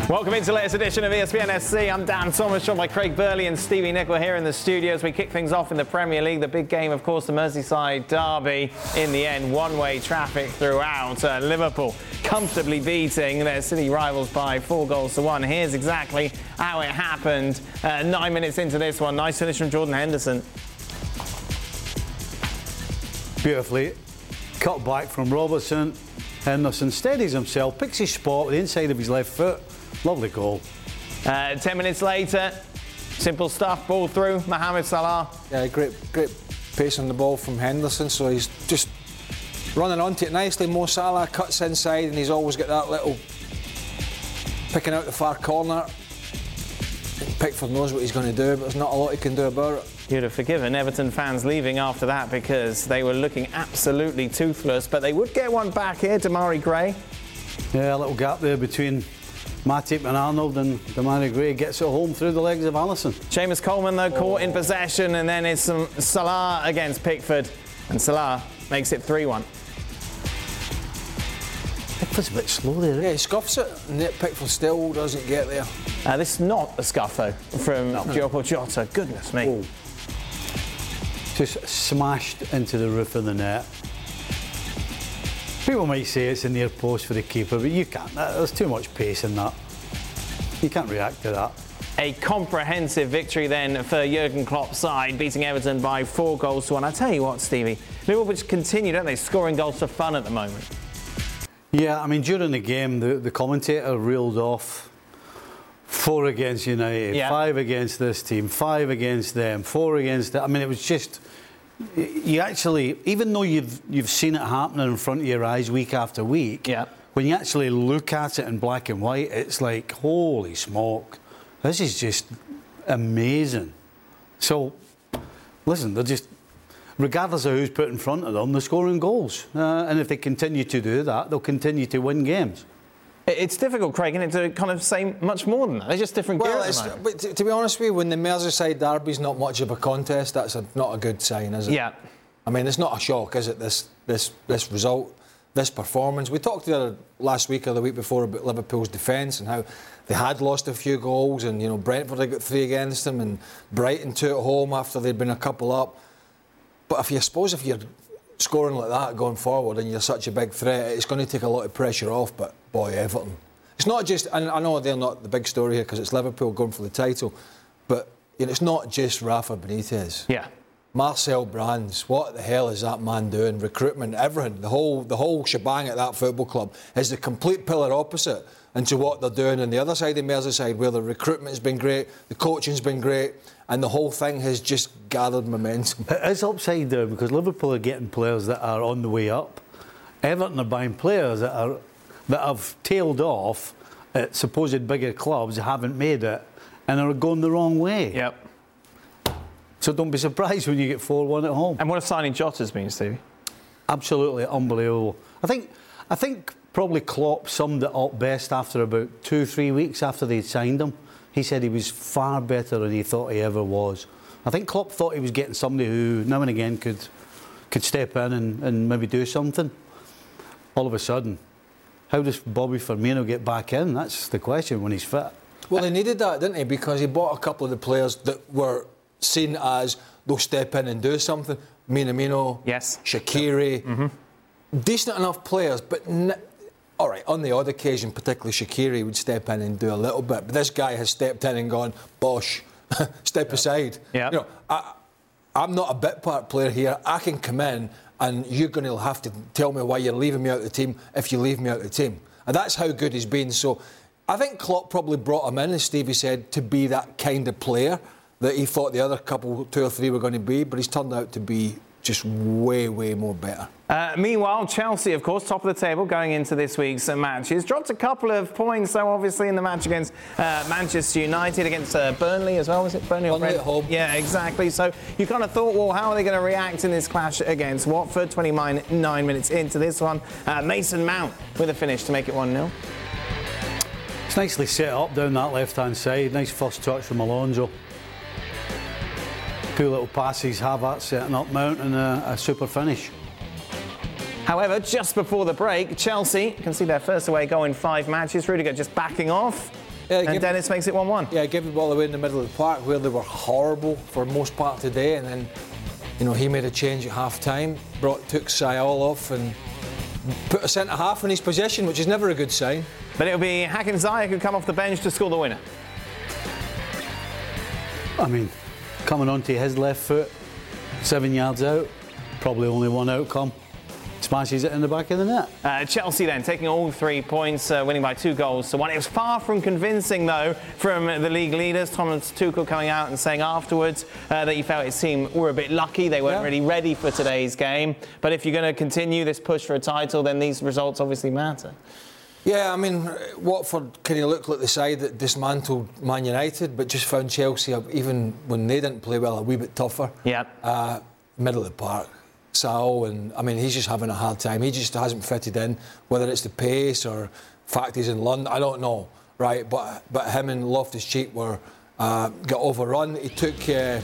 Welcome into the latest edition of ESPN SC. I'm Dan Thomas, joined by Craig Burley and Stevie Nicol here in the studio as we kick things off in the Premier League. The big game, of course, the Merseyside derby. In the end, one-way traffic throughout. Liverpool comfortably beating their city rivals by 4-1. Here's exactly how it happened 9 minutes into this one. Nice finish from Jordan Henderson. Beautifully cut back from Robertson. Henderson steadies himself, picks his spot with the inside of his left foot. Lovely goal. 10 minutes later, simple stuff, ball through, Mohamed Salah. Yeah, great pace on the ball from Henderson, so he's just running onto it nicely. Mo Salah cuts inside and he's always got that little picking out the far corner. Pickford knows what he's going to do, but there's not a lot he can do about it. You'd have forgiven Everton fans leaving after that because they were looking absolutely toothless, but they would get one back here, Demarai Gray. Yeah, a little gap there between Matip and Arnold, and Demarai Gray gets it home through the legs of Alisson. Seamus Coleman, though, caught in possession, and then it's Salah against Pickford, and Salah makes it 3-1. Pickford's a bit slow there. Yeah, he scuffs it, and yet Pickford still doesn't get there. This is not a scuff, though, from Diogo Jota. Goodness me. Oh. Just smashed into the roof of the net. People might say it's a near post for the keeper, but you can't. There's too much pace in that. You can't react to that. A comprehensive victory then for Jurgen Klopp's side, beating Everton by 4-1. I tell you what, Stevie, Liverpool just continue, don't they, scoring goals for fun at the moment. Yeah, I mean, during the game, the commentator reeled off 4 against United, 5 against this team, 5 against them, 4 against that. I mean, it was just, you actually, even though you've seen it happening in front of your eyes week after week, when you actually look at it in black and white, it's like, holy smoke, this is just amazing. So, listen, they're just, regardless of who's put in front of them, they're scoring goals. And if they continue to do that, they'll continue to win games. It's difficult, Craig, isn't it, to kind of say much more than that? They're just different gears. But to be honest with you, when the Merseyside derby's not much of a contest, that's not a good sign, is it? Yeah. I mean, it's not a shock, is it, this result, this performance? We talked last week or the week before about Liverpool's defence and how they had lost a few goals, and, you know, Brentford had got 3 against them and Brighton 2 at home after they'd been a couple up. But if you're scoring like that going forward and you're such a big threat, it's going to take a lot of pressure off. But boy, Everton, it's not just, and I know they're not the big story here because it's Liverpool going for the title, but you know, it's not just Rafa Benitez. Yeah. Marcel Brands, what the hell is that man doing? Recruitment, everything, the whole shebang at that football club is the complete polar opposite into what they're doing on the other side of Merseyside, where the recruitment's been great, the coaching's been great, and the whole thing has just gathered momentum. It is upside down because Liverpool are getting players that are on the way up. Everton are buying players that have tailed off at supposed bigger clubs, haven't made it, and are going the wrong way. Yep. So don't be surprised when you get 4-1 at home. And what a signing Jota's been, Stevie. Absolutely unbelievable. I think probably Klopp summed it up best after about 2-3 weeks after they'd signed him. He said he was far better than he thought he ever was. I think Klopp thought he was getting somebody who now and again could step in and maybe do something. All of a sudden, how does Bobby Firmino get back in? That's the question when he's fit. Well, he needed that, didn't he? Because he bought a couple of the players that were seen as they'll step in and do something. Minamino, Shaqiri, decent enough players, but all right, on the odd occasion, particularly Shaqiri would step in and do a little bit, but this guy has stepped in and gone, bosh, step aside. Yeah. You know, I'm not a bit part player here. I can come in and you're going to have to tell me why you're leaving me out of the team if you leave me out of the team. And that's how good he's been. So I think Klopp probably brought him in, as Stevie said, to be that kind of player that he thought the other couple, 2 or 3, were going to be, but he's turned out to be just way, way more better. Meanwhile, Chelsea, of course, top of the table going into this week's matches. Dropped a couple of points, though, obviously, in the match against Manchester United, against Burnley as well, was it? Burnley at home. Yeah, exactly. So you kind of thought, well, how are they going to react in this clash against Watford? 29 minutes into this one. Mason Mount with a finish to make it 1-0. It's nicely set up down that left-hand side. Nice first touch from Alonso. Two little passes, Havertz setting up Mount, and a super finish. However, just before the break, Chelsea can see their first away goal in 5 matches. Rudiger just backing off. and Dennis makes it 1-1. Yeah, gave the ball away in the middle of the park where they were horrible for most part today, and then, you know, he made a change at half-time, took Sayal off and put a centre-half in his possession, which is never a good sign. But it'll be Hakim Ziyech who come off the bench to score the winner. I mean, coming onto his left foot, 7 yards out, probably only one outcome. Smashes it in the back of the net. Chelsea then taking all 3 points, winning by 2-1. It was far from convincing, though, from the league leaders. Thomas Tuchel coming out and saying afterwards that he felt his team were a bit lucky. They weren't really ready for today's game. But if you're going to continue this push for a title, then these results obviously matter. Yeah, I mean, Watford kind of looked like the side that dismantled Man United, but just found Chelsea, even when they didn't play well, a wee bit tougher. Yeah. Middle of the park. Sal, and I mean, he's just having a hard time. He just hasn't fitted in, whether it's the pace or fact he's in London, I don't know, right? But him and Loftus-Cheek were got overrun. He took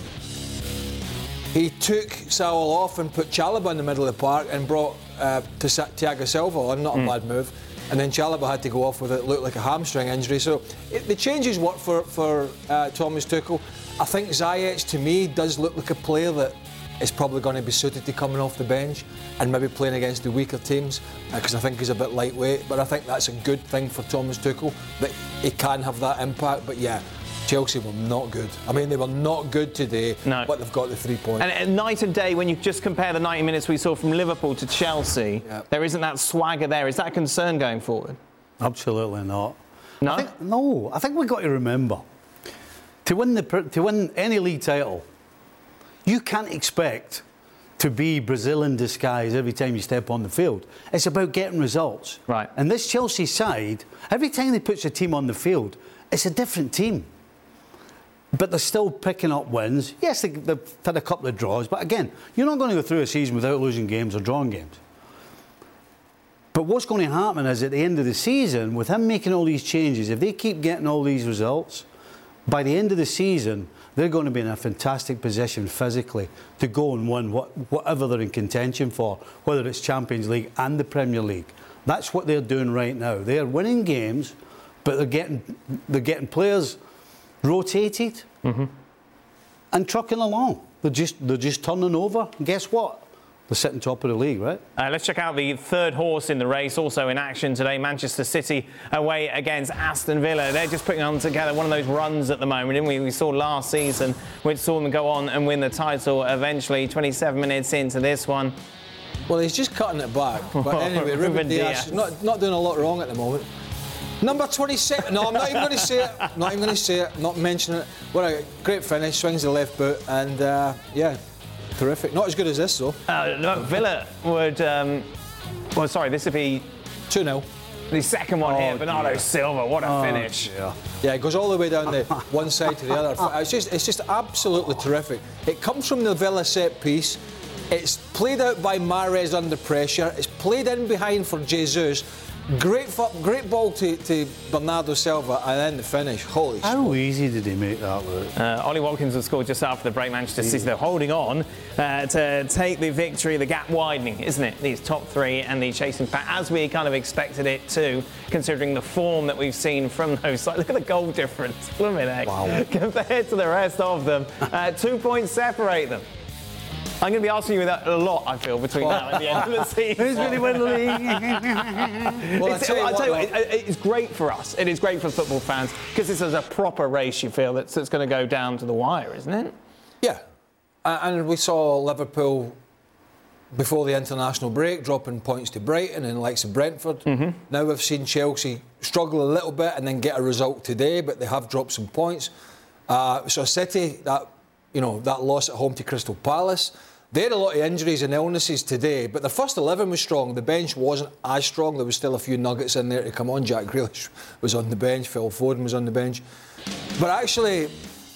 Sal off and put Chalobah in the middle of the park and brought Thiago Silva on. Not a bad move. And then Chalobah had to go off with it looked like a hamstring injury. So the changes work for Thomas Tuchel. I think Ziyech, to me, does look like a player that is probably going to be suited to coming off the bench and maybe playing against the weaker teams, because I think he's a bit lightweight. But I think that's a good thing for Thomas Tuchel, that he can have that impact. But yeah, Chelsea were not good. I mean, they were not good today, but they've got the 3 points. And night and day, when you just compare the 90 minutes we saw from Liverpool to Chelsea, there isn't that swagger there. Is that a concern going forward? Absolutely not. No? I think we've got to remember, to win any league title, you can't expect to be Brazil in disguise every time you step on the field. It's about getting results. Right. And this Chelsea side, every time they put a team on the field, it's a different team. But they're still picking up wins. Yes, they've had a couple of draws, but again, you're not going to go through a season without losing games or drawing games. But what's going to happen is at the end of the season, with him making all these changes, if they keep getting all these results, by the end of the season, they're going to be in a fantastic position physically to go and win whatever they're in contention for, whether it's Champions League and the Premier League. That's what they're doing right now. They're winning games, but they're getting players rotated and trucking along. They're just turning over. And guess what? They're sitting top of the league, right? Let's check out the third horse in the race, also in action today. Manchester City away against Aston Villa. They're just putting on together one of those runs at the moment, didn't we? We saw last season, which saw them go on and win the title eventually, 27 minutes into this one. Well, he's just cutting it back. But anyway, Ruben Dias is not doing a lot wrong at the moment. Number 27. No, I'm not even going to say it. Not even going to say it. Not mentioning it. What a great finish. Swings the left boot. And, yeah, terrific. Not as good as this, though. No, Villa would... well, sorry, this would be... 2-0. The second one here. Bernardo Silva. What a finish. Yeah, it goes all the way down the one side to the other. It's just absolutely terrific. It comes from the Villa set piece. It's played out by Mahrez under pressure. It's played in behind for Jesus. Great ball to Bernardo Silva, and then the finish. Holy shit. How easy did he make that look? Ollie Watkins was scored just after the break. Manchester City, they're holding on to take the victory. The gap widening, isn't it? These top three and the chasing pack, as we kind of expected it to, considering the form that we've seen from those sides. Look at the goal difference, Wow. compared to the rest of them. 2 points separate them. I'm going to be asking you that a lot, I feel, between now and the end of the season. Who's going to win the league? Well, I tell you what, it's great for us. It is great for football fans, because this is a proper race, you feel, that's going to go down to the wire, isn't it? Yeah. And we saw Liverpool, before the international break, dropping points to Brighton and the likes of Brentford. Now we've seen Chelsea struggle a little bit and then get a result today, but they have dropped some points. So City, that loss at home to Crystal Palace. They had a lot of injuries and illnesses today, but the first 11 was strong. The bench wasn't as strong. There was still a few nuggets in there to come on. Jack Grealish was on the bench. Phil Foden was on the bench. But actually,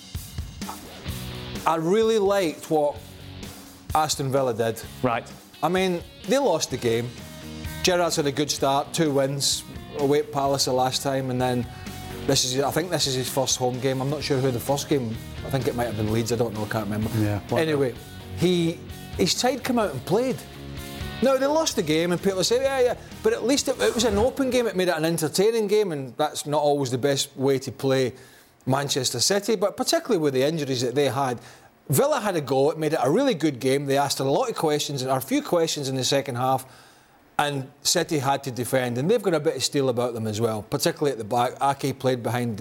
I really liked what Aston Villa did. Right. I mean, they lost the game. Gerrard's had a good start, 2 wins away at Palace the last time, and then I think this is his first home game. I'm not sure who the first game. I think it might have been Leeds. I don't know. I can't remember. Yeah. Anyway, his side came out and played. No, they lost the game, and people say, yeah, but at least it was an open game. It made it an entertaining game, and that's not always the best way to play Manchester City, but particularly with the injuries that they had. Villa had a go. It made it a really good game. They asked a lot of questions, or a few questions in the second half, and City had to defend, and they've got a bit of steel about them as well, particularly at the back. Ake played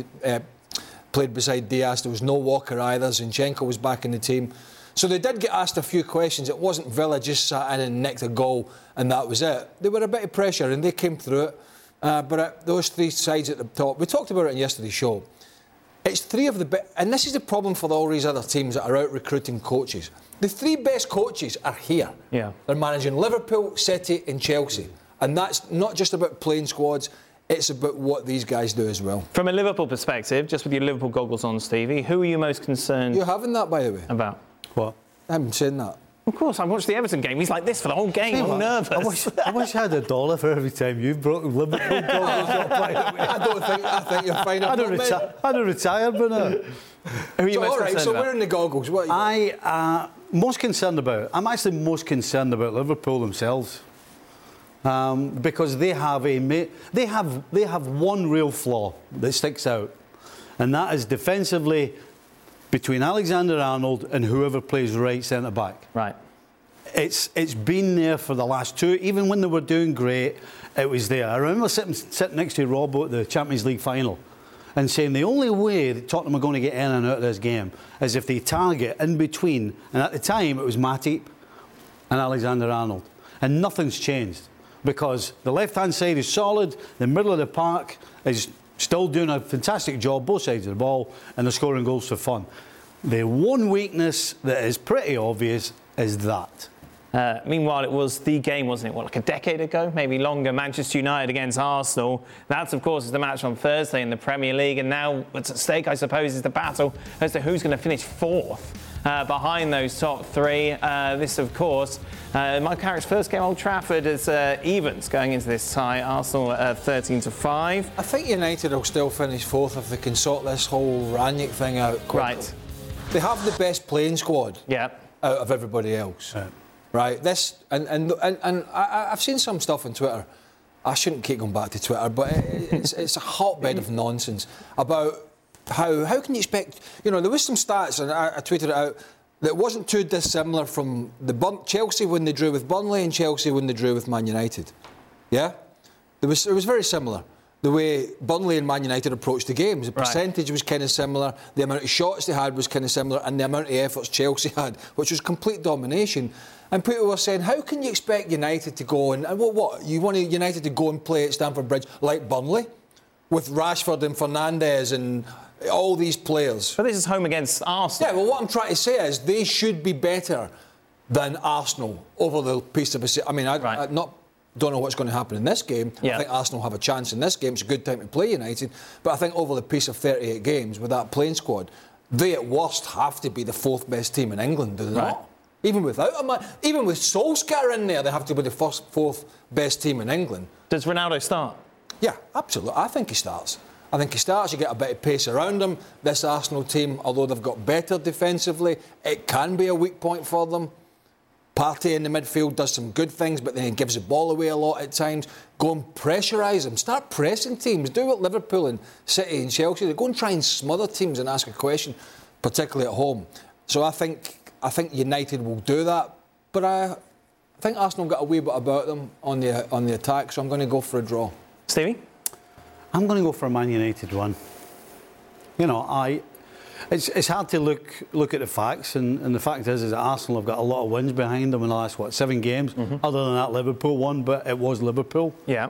beside Diaz. There was no Walker either. Zinchenko was back in the team. So they did get asked a few questions. It wasn't Villa just sat in and nicked a goal and that was it. They were a bit of pressure and they came through it. But those three sides at the top, we talked about it in yesterday's show. It's three of the best, and this is the problem for all these other teams that are out recruiting coaches. The three best coaches are here. Yeah. They're managing Liverpool, City and Chelsea. And that's not just about playing squads, it's about what these guys do as well. From a Liverpool perspective, just with your Liverpool goggles on, Stevie, who are you most concerned You're having that, by the way? about? What? I haven't said that. Of course, I watched the Everton game. He's like this for the whole game. I'm nervous. I wish I had $1 for every time you brought Liverpool goggles up. I think you're fine. I'd have retired by now. Who are you most concerned so about? we're in the goggles. What are you Most concerned about. I'm actually most concerned about Liverpool themselves, because they have one real flaw that sticks out, and that is defensively between Alexander-Arnold and whoever plays right centre back. Right. It's been there for the last two. Even when they were doing great, it was there. I remember sitting next to Robbo at the Champions League final and saying the only way that Tottenham are going to get in and out of this game is if they target in between. And at the time, it was Matip and Alexander-Arnold. And nothing's changed because the left-hand side is solid, the middle of the park is still doing a fantastic job, both sides of the ball, and they're scoring goals for fun. The one weakness that is pretty obvious is that. Meanwhile, it was the game, wasn't it? Like a decade ago, maybe longer, Manchester United against Arsenal. That, of course, is the match on Thursday in the Premier League. And now what's at stake, I suppose, is the battle as to who's going to finish fourth behind those top three. This, of course, Mike Carrick's first game at Old Trafford as evens going into this tie. Arsenal 13-5. I think United will still finish fourth if they can sort this whole Ranić thing out quickly. Right. They have the best playing squad out of everybody else. Right. This and I've seen some stuff on Twitter. I shouldn't keep going back to Twitter, but it's a hotbed of nonsense about how can you expect? You know, there was some stats, and I tweeted it out, that wasn't too dissimilar from Chelsea when they drew with Burnley and Chelsea when they drew with Man United. Yeah, it was very similar. The way Burnley and Man United approached the games, the percentage was kind of similar, the amount of shots they had was kind of similar, and the amount of efforts Chelsea had, which was complete domination. And people were saying, how can you expect United to go and what? You want United to go and play at Stamford Bridge like Burnley? With Rashford and Fernandes and all these players. But this is home against Arsenal. Yeah, well, what I'm trying to say is they should be better than Arsenal over the piece of a... I mean, I don't know what's going to happen in this game. I think Arsenal have a chance in this game. It's a good time to play United. But I think over the piece of 38 games with that playing squad, they at worst have to be the fourth best team in England, do they not? Even with Solskjaer in there, they have to be the fourth best team in England. Does Ronaldo start? Yeah, absolutely. I think he starts. You get a bit of pace around him. This Arsenal team, although they've got better defensively, it can be a weak point for them. Partey in the midfield does some good things, but then he gives the ball away a lot at times. Go and pressurise them. Start pressing teams. Do what Liverpool and City and Chelsea. They go and try and smother teams and ask a question, particularly at home. So I think United will do that. But I think Arsenal got a wee bit about them on the attack, so I'm going to go for a draw. Stevie? I'm going to go for a Man United one. You know, it's hard to look at the facts, and the fact is that Arsenal have got a lot of wins behind them in the last 7 games. Other than that Liverpool one, but it was Liverpool. Yeah.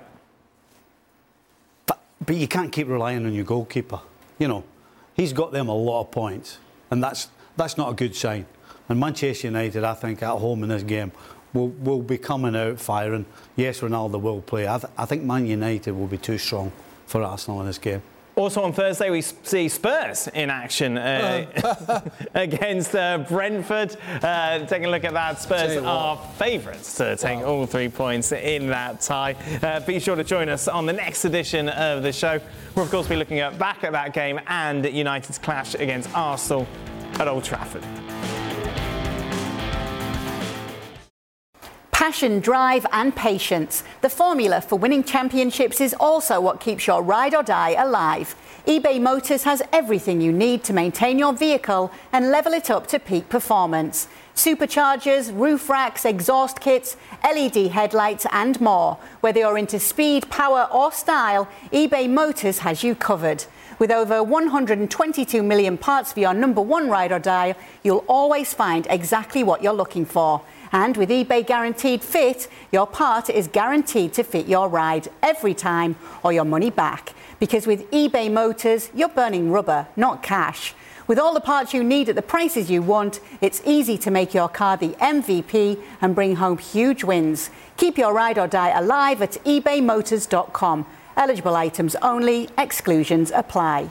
But you can't keep relying on your goalkeeper. You know, he's got them a lot of points, and that's not a good sign. And Manchester United, I think, at home in this game, will be coming out firing. Yes, Ronaldo will play. I think Man United will be too strong for Arsenal in this game. Also on Thursday, we see Spurs in action against Brentford. Taking a look at that, Spurs are favourites to take all 3 points in that tie. Be sure to join us on the next edition of the show. We'll, of course, be looking back at that game and United's clash against Arsenal at Old Trafford. Passion, drive and patience. The formula for winning championships is also what keeps your ride or die alive. eBay Motors has everything you need to maintain your vehicle and level it up to peak performance. Superchargers, roof racks, exhaust kits, LED headlights and more. Whether you're into speed, power or style, eBay Motors has you covered. With over 122 million parts for your number one ride or die, you'll always find exactly what you're looking for. And with eBay Guaranteed Fit, your part is guaranteed to fit your ride every time or your money back. Because with eBay Motors, you're burning rubber, not cash. With all the parts you need at the prices you want, it's easy to make your car the MVP and bring home huge wins. Keep your ride or die alive at ebaymotors.com. Eligible items only, exclusions apply.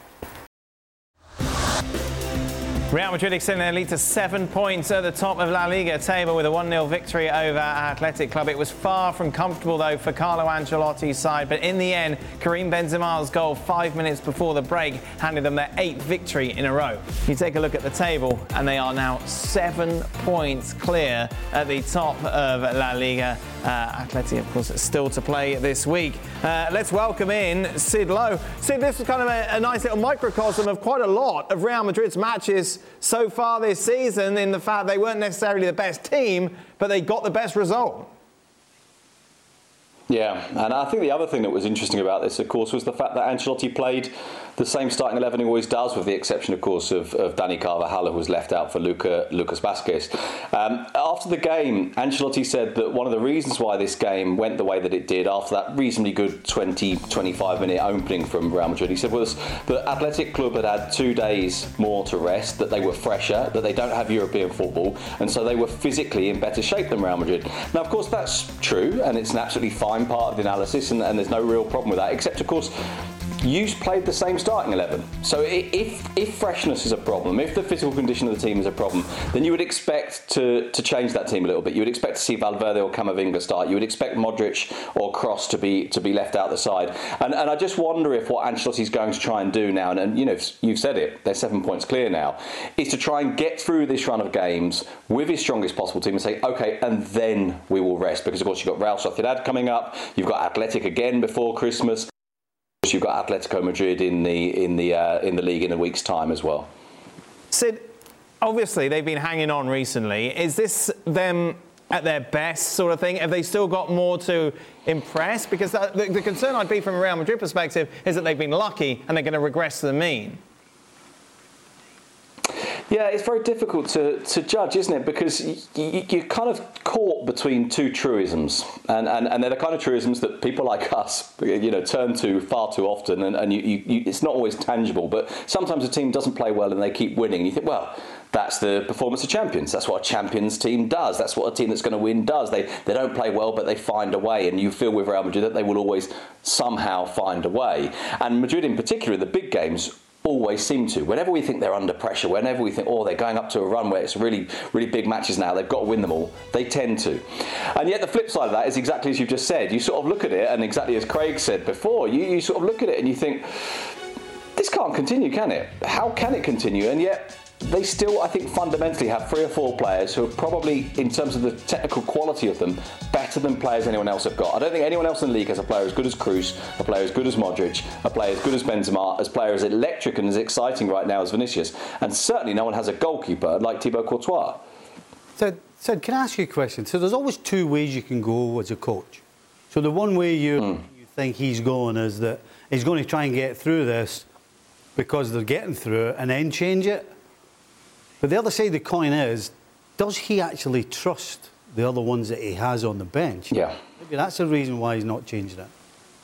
Real Madrid extending their lead to 7 points at the top of La Liga table with a 1-0 victory over Athletic Club. It was far from comfortable, though, for Carlo Ancelotti's side. But in the end, Karim Benzema's goal 5 minutes before the break handed them their 8th victory in a row. You take a look at the table, and they are now 7 points clear at the top of La Liga. Atleti, of course, still to play this week. Let's welcome in Sid Lowe. Sid, this was kind of a nice little microcosm of quite a lot of Real Madrid's matches so far this season, in the fact they weren't necessarily the best team, but they got the best result. Yeah, and I think the other thing that was interesting about this, of course, was the fact that Ancelotti played the same starting 11 he always does, with the exception, of course, of Dani Carvajal, who was left out for Lucas Vázquez. After the game, Ancelotti said that one of the reasons why this game went the way that it did, after that reasonably good 20-25 minute opening from Real Madrid, he said was that Athletic Club had 2 days more to rest, that they were fresher, that they don't have European football, and so they were physically in better shape than Real Madrid. Now, of course, that's true, and it's an absolutely fine part of the analysis, and there's no real problem with that, except, of course, you played the same starting 11. So if freshness is a problem, if the physical condition of the team is a problem, then you would expect to change that team a little bit. You would expect to see Valverde or Camavinga start. You would expect Modric or Kroos to be left out the side. And I just wonder if what Ancelotti's going to try and do now, and you know, you've said it, they're 7 points clear now, is to try and get through this run of games with his strongest possible team and say, okay, and then we will rest. Because, of course, you've got Real Sociedad coming up, you've got Athletic again before Christmas. You've got Atletico Madrid in the league in a week's time as well. Sid, obviously they've been hanging on recently. Is this them at their best sort of thing? Have they still got more to impress? Because the concern I'd be from a Real Madrid perspective is that they've been lucky and they're going to regress to the mean. Yeah, it's very difficult to judge, isn't it? Because you're kind of caught between two truisms, and they're the kind of truisms that people like us, you know, turn to far too often, and it's not always tangible. But sometimes a team doesn't play well and they keep winning, and you think, well, that's the performance of champions. That's what a champions team does. That's what a team that's going to win does. They don't play well, but they find a way. And you feel with Real Madrid that they will always somehow find a way. And Madrid in particular, the big games, always seem to. Whenever we think they're under pressure, whenever we think, oh, they're going up to a run where it's really, really big matches now, they've got to win them all, they tend to. And yet the flip side of that is exactly as you've just said. You sort of look at it, and exactly as Craig said before, you sort of look at it and you think, this can't continue, can it? How can it continue? And yet they still, I think, fundamentally have 3 or 4 players who are probably, in terms of the technical quality of them, better than players anyone else have got. I don't think anyone else in the league has a player as good as Kroos, a player as good as Modric, a player as good as Benzema, a player as electric and as exciting right now as Vinicius, and certainly no one has a goalkeeper like Thibaut Courtois. So can I ask you a question? So there's always 2 ways you can go as a coach. So the one way you think he's going is that he's going to try and get through this because they're getting through it and then change it. But the other side of the coin is, does he actually trust the other ones that he has on the bench? Yeah. Maybe that's the reason why he's not changing it.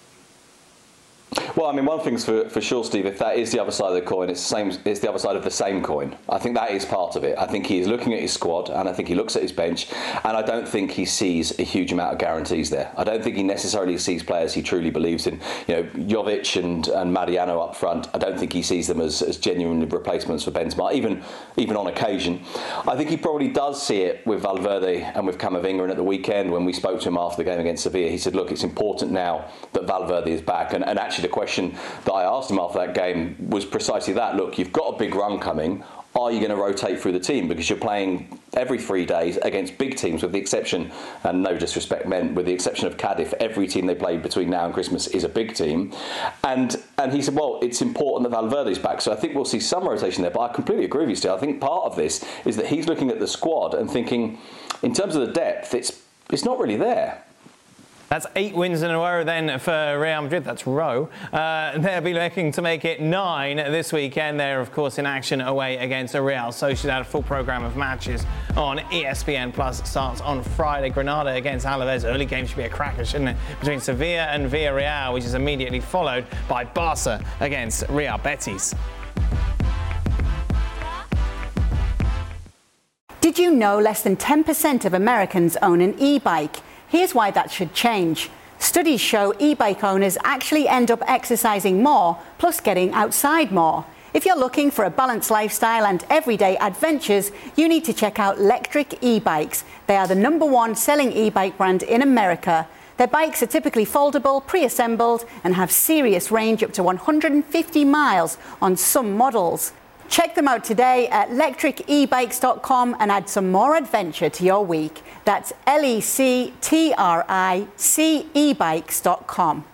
Well, I mean, one thing's for sure, Steve, if that is the other side of the coin, it's the other side of the same coin. I think that is part of it. I think he is looking at his squad, and I think he looks at his bench, and I don't think he sees a huge amount of guarantees there. I don't think he necessarily sees players he truly believes in. You know, Jovic and Mariano up front, I don't think he sees them as genuine replacements for Benzema, even on occasion. I think he probably does see it with Valverde and with Camavinga, and at the weekend when we spoke to him after the game against Sevilla, he said, look, it's important now that Valverde is back, and actually the question that I asked him after that game was precisely that. Look, you've got a big run coming. Are you going to rotate through the team? Because you're playing every 3 days against big teams, with the exception, and no disrespect meant, with the exception of Cardiff, every team they played between now and Christmas is a big team. And he said, well, it's important that Valverde's back. So I think we'll see some rotation there. But I completely agree with you, Steve. I think part of this is that he's looking at the squad and thinking, in terms of the depth, it's not really there. That's 8 wins in a row then for Real Madrid. That's row. They'll be looking to make it 9 this weekend. They're, of course, in action away against Real Sociedad. A full programme of matches on ESPN Plus starts on Friday. Granada against Alaves. Early game should be a cracker, shouldn't it? Between Sevilla and Villarreal, which is immediately followed by Barca against Real Betis. Did you know less than 10% of Americans own an e-bike? Here's why that should change. Studies show e-bike owners actually end up exercising more, plus getting outside more. If you're looking for a balanced lifestyle and everyday adventures, you need to check out Lectric e-bikes. They are the #1 selling e-bike brand in America. Their bikes are typically foldable, pre-assembled, and have serious range up to 150 miles on some models. Check them out today at lectricebikes.com and add some more adventure to your week. That's lectricebikes.com.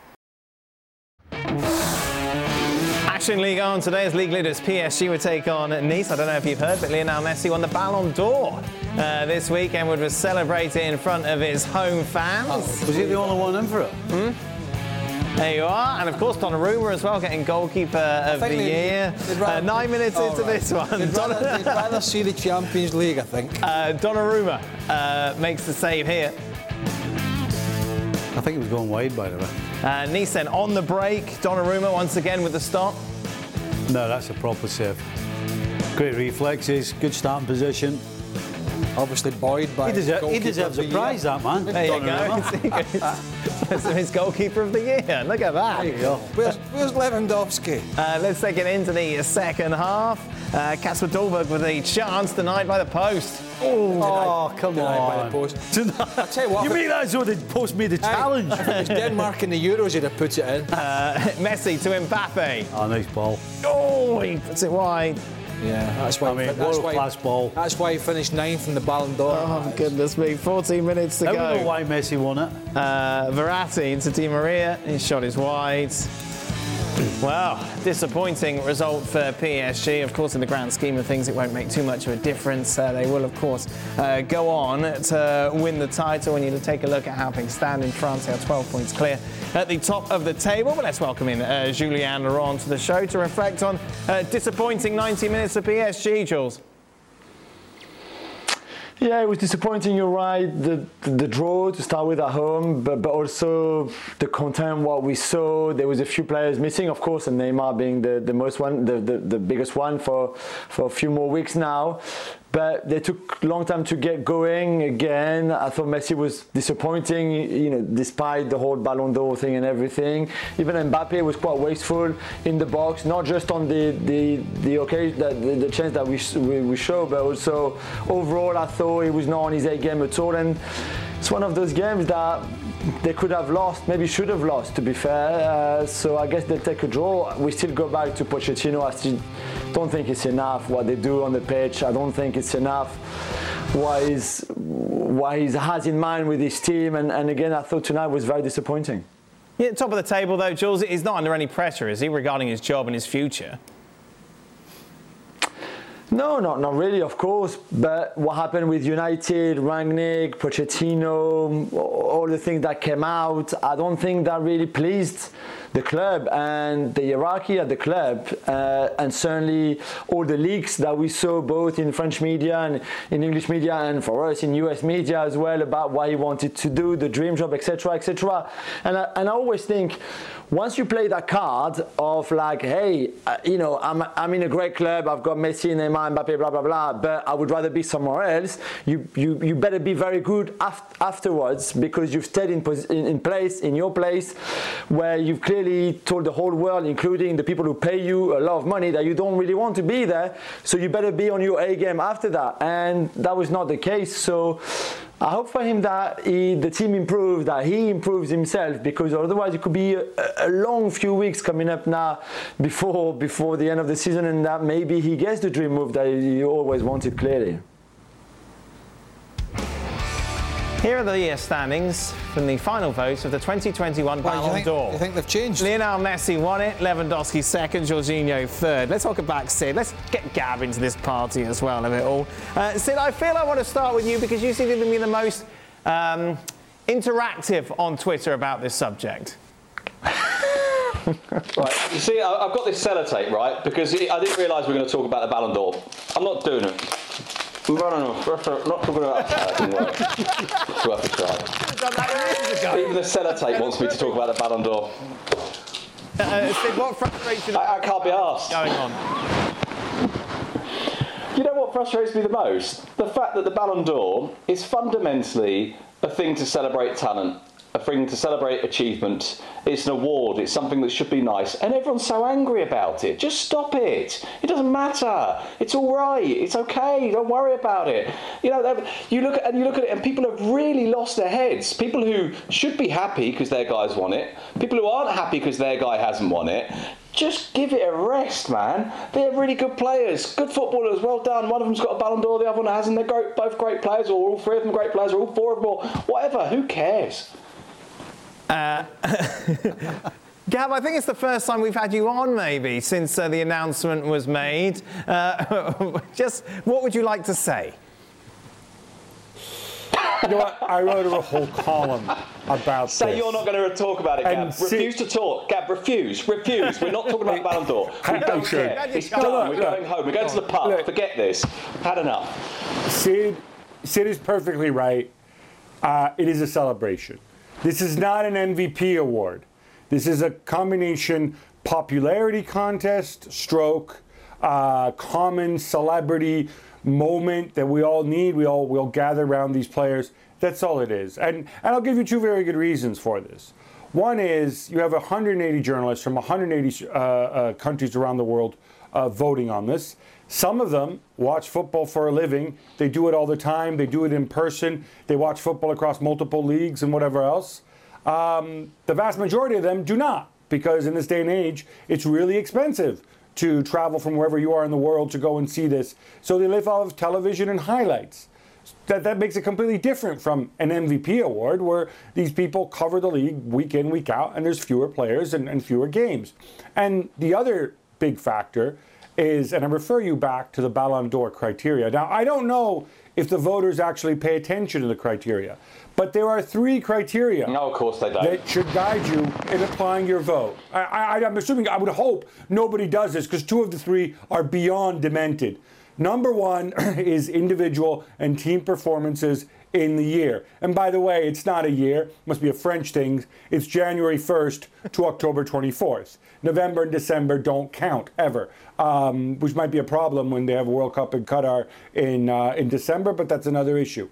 Action League on today as league leaders PSG would take on Nice. I don't know if you've heard, but Lionel Messi won the Ballon d'Or this week and was celebrating in front of his home fans. Was he the only one in for it? There you are, and of course Donnarumma as well, getting goalkeeper of the year. 9 minutes into this one. They'd rather see the Champions League, I think. Donnarumma makes the save here. I think he was going wide, by the way. Nice then on the break. Donnarumma once again with the stop. No, that's a proper save. Great reflexes, good starting position. Obviously buoyed by He deserves a prize, that man. There you go. His goalkeeper of the year. Look at that. There you go. Where's Lewandowski? Let's take it into the second half. Kasper Dolberg with a chance denied by the post. Oh, come Denied by the on. post. I tell you what, You mean that as though the post made the challenge? if it was Denmark in the Euros, he'd have put it in. Messi to Mbappe. Oh, nice ball. Oh, he puts it wide. Yeah, that's why. World-class ball. That's why he finished 9th in the Ballon d'Or. Oh, goodness me. 14 minutes to I go. don't know why Messi won it. Verratti into Di Maria. His shot is wide. Well, disappointing result for PSG. Of course, in the grand scheme of things, it won't make too much of a difference. They will, of course, go on to win the title. We need to take a look at how things stand in France. They are 12 points clear at the top of the table. But let's welcome in Julien Laurent to the show to reflect on disappointing 90 minutes of PSG, Jules. Yeah, it was disappointing, you're right, the draw to start with at home, but also the content, what we saw. There was a few players missing, of course, and Neymar being the most one, the biggest one for a few more weeks now. But they took a long time to get going again. I thought Messi was disappointing, despite the whole Ballon d'Or thing and everything. Even Mbappe was quite wasteful in the box, not just on the occasion, the chance that we show, but also overall I thought he was not on his A game at all. And it's one of those games that they could have lost, maybe should have lost, to be fair. So I guess they'll take a draw. We still go back to Pochettino. I still don't think it's enough what they do on the pitch. I don't think it's enough what he has in mind with his team. And again, I thought tonight was very disappointing. Yeah, top of the table, though, Jules, he's not under any pressure, is he, regarding his job and his future? No, not really, of course. But what happened with United, Rangnick, Pochettino, all the things that came out, I don't think that really pleased the club and the hierarchy at the club. And certainly all the leaks that we saw both in French media and in English media and for us in US media as well about what he wanted to do, the dream job, etc., etc. And I always think, once you play that card of like, hey, I'm in a great club, I've got Messi, Neymar, Mbappe, blah, blah, blah, but I would rather be somewhere else, you better be very good afterwards, because you've stayed in your place where you've clearly told the whole world, including the people who pay you a lot of money, that you don't really want to be there, so you better be on your A game after that. And that was not the case. So I hope for him that the team improves, that he improves himself, because otherwise it could be a long few weeks coming up now before the end of the season, and that maybe he gets the dream move that he always wanted, clearly. Here are the standings from the final votes of the 2021 Ballon d'Or. You think they've changed? Lionel Messi won it, Lewandowski second, Jorginho third. Let's welcome back Sid. Let's get Gab into this party as well of it all. Sid, I feel I want to start with you because you seem to be the most interactive on Twitter about this subject. Right, you see, I've got this sellotape, right, because I didn't realise we were going to talk about the Ballon d'Or. I'm not doing it. Not talking about that. It didn't work. It's worth a try. Even the sellotape wants me to talk about the Ballon d'Or. Sid, what frustration I can't be asked. going on? You know what frustrates me the most? The fact that the Ballon d'Or is fundamentally a thing to celebrate talent, a thing to celebrate achievement. It's an award, it's something that should be nice, and everyone's so angry about it. Just stop it. It doesn't matter. It's all right. It's okay. Don't worry about it. You know, you look at it, and people have really lost their heads. People who should be happy because their guy's won it, people who aren't happy because their guy hasn't won it. Just give it a rest, man. They're really good players, good footballers. Well done. One of them's got a Ballon d'Or, the other one hasn't. They're both great players, or all three of them great players, or all four of them, or whatever. Who cares? Gab, I think it's the first time we've had you on, maybe, since the announcement was made. Just what would you like to say? You know what? I wrote a whole column about Say this. you're not going to talk about it, Gab. Refuse to talk. Gab, refuse. We're not talking about Ballon d'Or. We don't care. It's done. We're going home. We're going to the pub. Forget this. Had enough. Sid is perfectly right. It is a celebration. This is not an MVP award. This is a combination popularity contest, stroke, common celebrity moment that we all need. We all gather around these players. That's all it is. And I'll give you two very good reasons for this. One is you have 180 journalists from 180 countries around the world voting on this. Some of them watch football for a living. They do it all the time. They do it in person. They watch football across multiple leagues and whatever else. The vast majority of them do not, because in this day and age, it's really expensive to travel from wherever you are in the world to go and see this. So they live off of television and highlights. That makes it completely different from an MVP award, where these people cover the league week in, week out, and there's fewer players and fewer games. And the other big factor is, and I refer you back to the Ballon d'Or criteria. Now, I don't know if the voters actually pay attention to the criteria, but there are three criteria. No, of course they don't. That should guide you in applying your vote. I'm assuming, I would hope nobody does this, because two of the three are beyond demented. Number one is individual and team performances in the year. And by the way, it's not a year, it must be a French thing. It's January 1st to October 24th. November and December don't count ever, which might be a problem when they have a World Cup in Qatar in December, but that's another issue.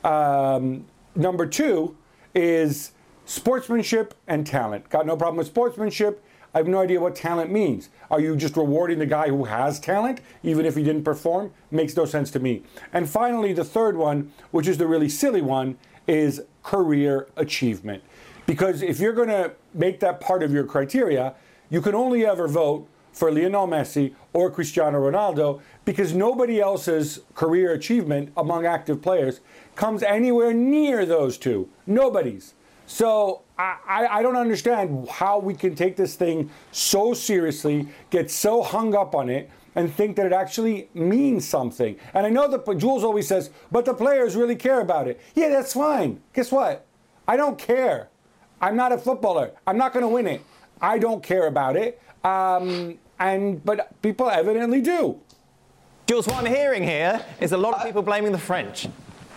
Number two is sportsmanship and talent. Got no problem with sportsmanship. I have no idea what talent means. Are you just rewarding the guy who has talent, even if he didn't perform? Makes no sense to me. And finally, the third one, which is the really silly one, is career achievement. Because if you're going to make that part of your criteria, you can only ever vote for Lionel Messi or Cristiano Ronaldo, because nobody else's career achievement among active players comes anywhere near those two. Nobody's. So I don't understand how we can take this thing so seriously, get so hung up on it, and think that it actually means something. And I know that Jules always says, but the players really care about it. Yeah, that's fine. Guess what? I don't care. I'm not a footballer. I'm not going to win it. I don't care about it. But people evidently do. Jules, what I'm hearing here is a lot of people blaming the French.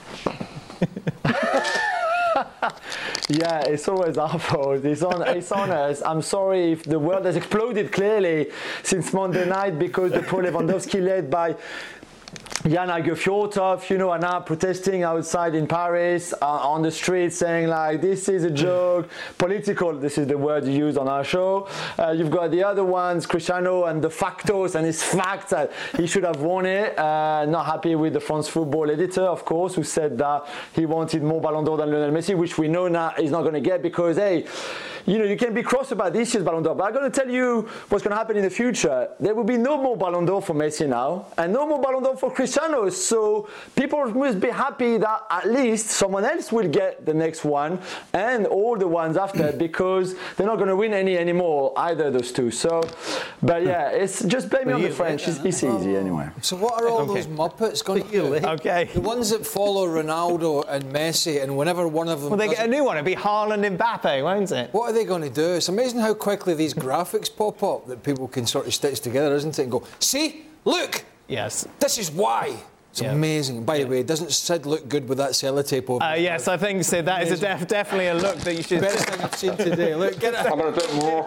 Yeah, it's always our fault. It's on us. I'm sorry if the world has exploded clearly since Monday night, because the pro Lewandowski led by Jan Fjortov, are now protesting outside in Paris on the street, saying like, this is a joke, political, this is the word you use on our show. You've got the other ones, Cristiano and the factos and his facts that he should have won it. Not happy with the France Football editor, of course, who said that he wanted more Ballon d'Or than Lionel Messi, which we know now he's not going to get, because, hey, you can be cross about this year's Ballon d'Or, but I'm going to tell you what's going to happen in the future. There will be no more Ballon d'Or for Messi now, and no more Ballon d'Or for Cristiano. So people must be happy that at least someone else will get the next one and all the ones after, because they're not going to win any anymore, either those two. So, but yeah, it's just blame me on the French. It's easy anyway. So what are all those Muppets going to do? Okay. The ones that follow Ronaldo and Messi, and whenever one of them... Well, they get a new one. It'll be Haaland and Mbappe, won't it? What are they going to do? It's amazing how quickly these graphics pop up that people can sort of stitch together, isn't it? And go, see, look, Yes. this is why. It's amazing. By the way, doesn't Sid look good with that sellotape over? Yes, I think, Sid, that is definitely a look that you should... Best thing I've seen today. Look, get it. I'm going to do more.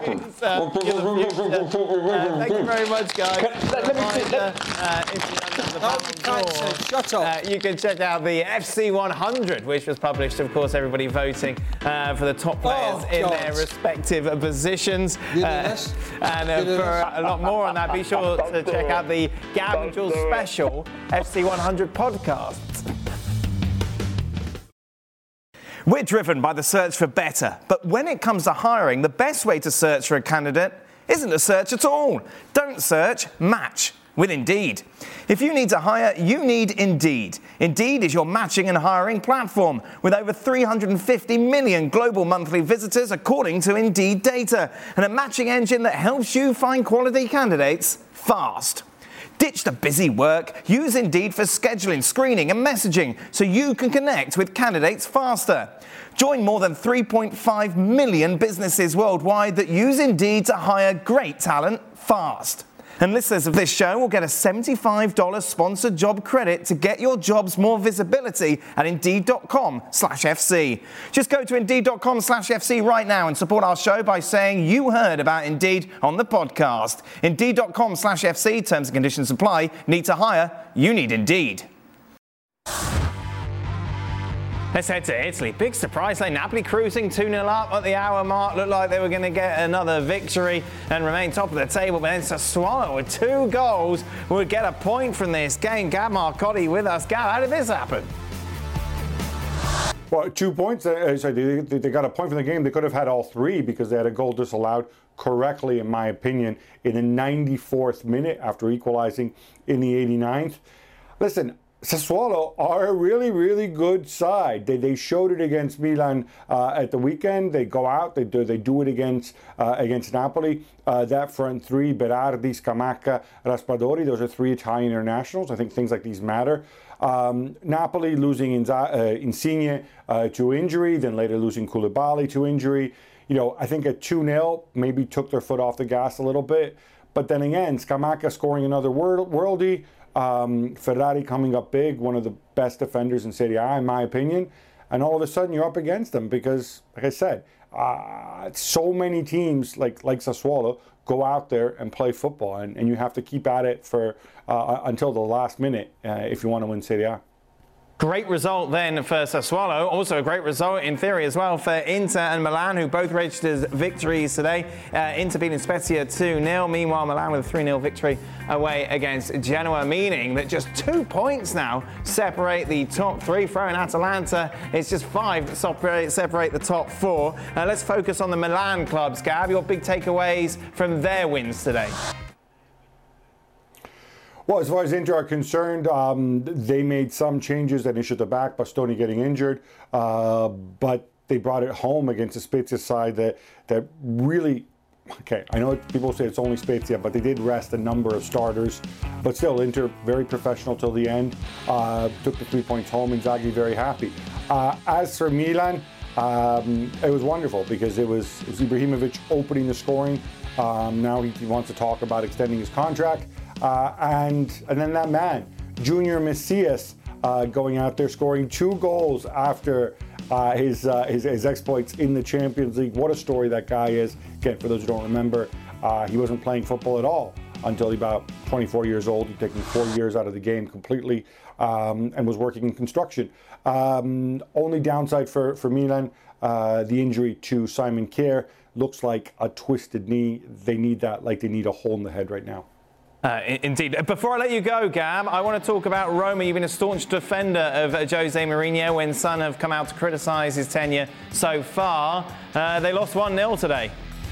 Thank you very much, guys. Shut up. You can check out the FC 100, which was published, of course, everybody voting for the top players in their respective positions. And for a lot more on that, be sure to check out the Gav and Jules special FC 100 podcasts. We're driven by the search for better, but when it comes to hiring, the best way to search for a candidate isn't to search at all. Don't search, match with Indeed. If you need to hire, you need Indeed. Indeed is your matching and hiring platform with over 350 million global monthly visitors according to Indeed data, and a matching engine that helps you find quality candidates fast. Ditch the busy work. Use Indeed for scheduling, screening and messaging so you can connect with candidates faster. Join more than 3.5 million businesses worldwide that use Indeed to hire great talent fast. And listeners of this show will get a $75 sponsored job credit to get your jobs more visibility at Indeed.com/FC. Just go to Indeed.com/FC right now and support our show by saying you heard about Indeed on the podcast. Indeed.com/FC, terms and conditions apply. Need to hire? You need Indeed. Let's head to Italy. Big surprise there. Napoli cruising 2-0 up at the hour mark. Looked like they were going to get another victory and remain top of the table. But then Sassuolo with 2 goals would get a point from this game. Gab Marcotti with us. Gab, how did this happen? Well, 2 points. They got a point from the game. They could have had all 3 because they had a goal disallowed correctly, in my opinion, in the 94th minute after equalizing in the 89th. Listen, Sassuolo are a really, really good side. They showed it against Milan at the weekend. They go out, they do it against Napoli. That front 3, Berardi, Scamacca, Raspadori, those are 3 Italian internationals. I think things like these matter. Napoli losing Insigne to injury, then later losing Koulibaly to injury. I think at 2-0 maybe took their foot off the gas a little bit. But then again, Scamacca scoring another worldie. Ferrari coming up big, one of the best defenders in Serie A, in my opinion. And all of a sudden you're up against them because, like I said, so many teams like Sassuolo go out there and play football. And you have to keep at it for until the last minute if you want to win Serie A. Great result then for Sassuolo. Also a great result in theory as well for Inter and Milan, who both registered victories today. Inter beating Spezia 2-0. Meanwhile, Milan with a 3-0 victory away against Genoa, meaning that just 2 points now separate the top 3. Throwing Atalanta, it's just 5 separate the top 4. Let's focus on the Milan clubs. Gab, your big takeaways from their wins today. Well, as far as Inter are concerned, they made some changes that issued the back, Bastoni getting injured, but they brought it home against the Spezia side that really, okay, I know people say it's only Spezia, but they did rest a number of starters. But still, Inter very professional till the end, took the 3 points home, Inzaghi very happy. As for Milan, it was wonderful because it was Ibrahimovic opening the scoring. Now he wants to talk about extending his contract. And then that man, Junior Messias, going out there scoring 2 goals after his exploits in the Champions League. What a story that guy is. Again, for those who don't remember, he wasn't playing football at all until he about 24 years old. He'd taken 4 years out of the game completely and was working in construction. Only downside for Milan, the injury to Simon Kjær. Looks like a twisted knee. They need that like they need a hole in the head right now. Indeed. Before I let you go, Gab, I want to talk about Roma. You've been a staunch defender of Jose Mourinho when Sun have come out to criticise his tenure so far. They lost 1-0 today.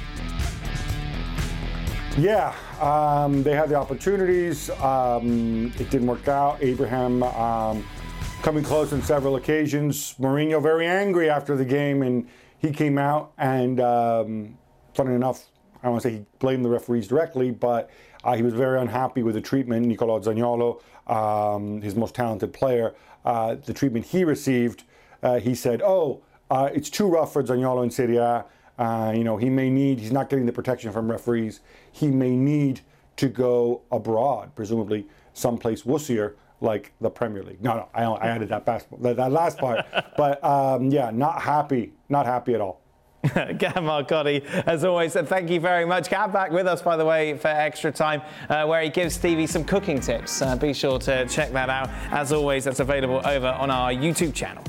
Yeah, they had the opportunities. It didn't work out. Abraham coming close on several occasions. Mourinho very angry after the game, and he came out and, funny enough, I don't want to say he blamed the referees directly, but he was very unhappy with the treatment. Nicolo Zaniolo, his most talented player, the treatment he received. He said, it's too rough for Zaniolo in Serie A. He's not getting the protection from referees. He may need to go abroad, presumably someplace wussier like the Premier League. No, I added that last part. But not happy at all. Gab Marcotti, as always, and thank you very much. Gab back with us, by the way, for Extra Time, where he gives Stevie some cooking tips. Be sure to check that out. As always, that's available over on our YouTube channel.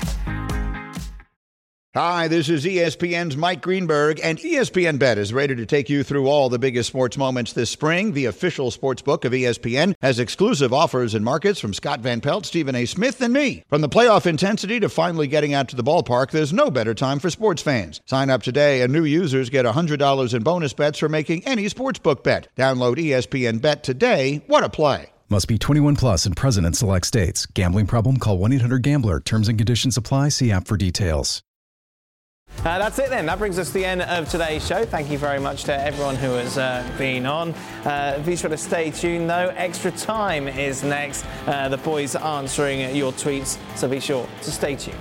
Hi, this is ESPN's Mike Greenberg, and ESPN Bet is ready to take you through all the biggest sports moments this spring. The official sports book of ESPN has exclusive offers and markets from Scott Van Pelt, Stephen A. Smith, and me. From the playoff intensity to finally getting out to the ballpark, there's no better time for sports fans. Sign up today, and new users get $100 in bonus bets for making any sportsbook bet. Download ESPN Bet today. What a play. Must be 21 plus and present in select states. Gambling problem? Call 1-800-GAMBLER. Terms and conditions apply. See app for details. That's it then. That brings us to the end of today's show. Thank you very much to everyone who has been on. Be sure to stay tuned though. Extra Time is next. The boys answering your tweets, so be sure to stay tuned.